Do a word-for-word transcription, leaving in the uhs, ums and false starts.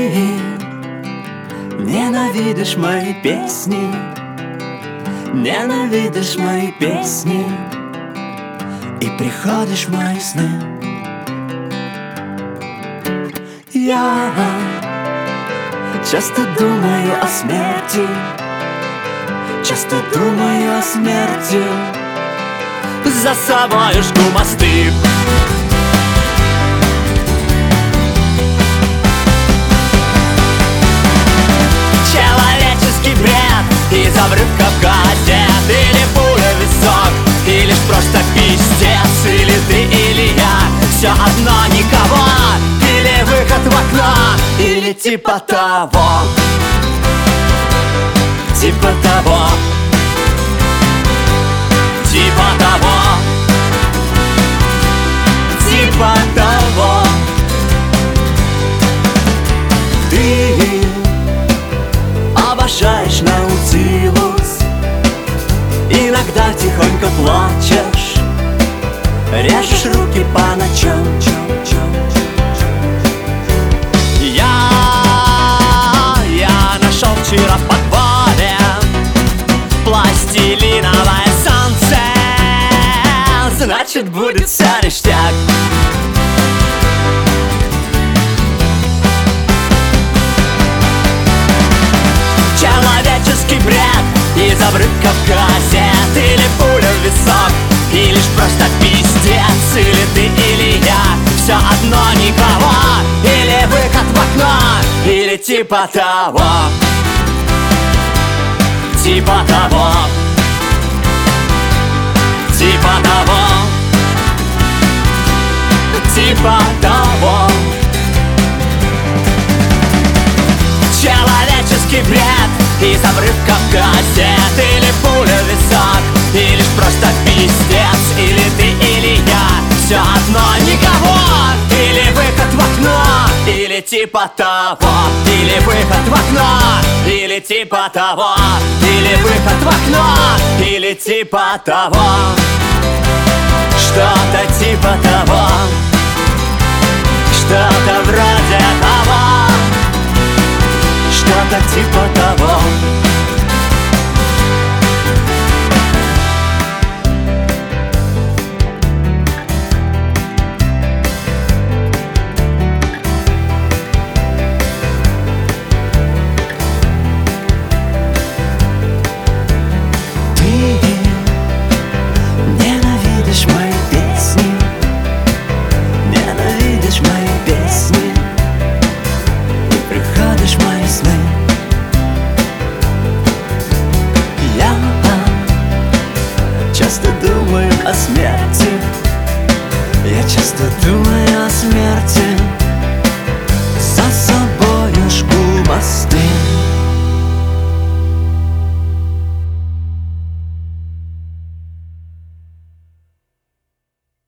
ненавидишь мои песни, ненавидишь мои песни и приходишь в мои сны. Я часто думаю о смерти, часто думаю о смерти, за собой жгу мосты. Человеческий бред из обрывков газет, или пуля в висок, и лишь просто пиздец. Или ты, или я, все одно никого. Или выход в окно, или типа того. Типа того. Типа того. Типа того. Ты обожаешь Наутилус, иногда тихонько плачешь, режешь руки по ночам. Я, я нашел вчера в подвале пластилиновое солнце, значит будет вся ништяк. Человеческий бред из обрывков газет, или пуля в висок, и лишь просто пиздец. Или ты, или я, все одно никого. Или выход в окно, или типа того. Типа того. Типа того. Типа того. Человеческий бред из обрывков газет, или пуля в висок, и лишь просто пиздец. Или ты, или я, все одно никого. Или выход в окно, или типа того. Или выход в окно, или типа того. Или выход в окно, или типа того. Что-то типа того. Что-то вроде того. Что-то типа того. Ты ненавидишь мои песни, ненавидишь мои песни и приходишь в мои сны. Я часто думаю о смерти, я часто думаю о смерти,